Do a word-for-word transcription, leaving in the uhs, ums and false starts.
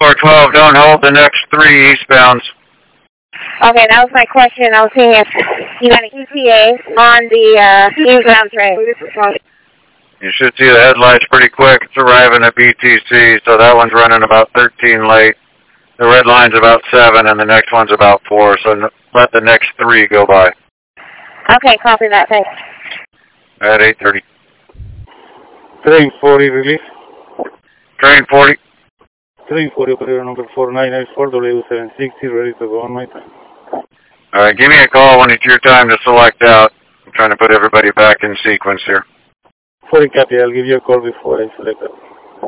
four twelve, don't hold the next three eastbounds. Okay, that was my question. I was seeing if you got an E T A on the uh, eastbound train. You should see the headlights pretty quick. It's arriving at B T C, so that one's running about thirteen late. The red line's about seven, and the next one's about four, so let the next three go by. Okay, copy that, thanks. At eight thirty. Train forty, release. Train forty. Train forty, operator number four nine nine four, W seven sixty, ready to go on my time. All right, give me a call when it's your time to select out. I'm trying to put everybody back in sequence here. forty, copy. I'll give you a call before I select out.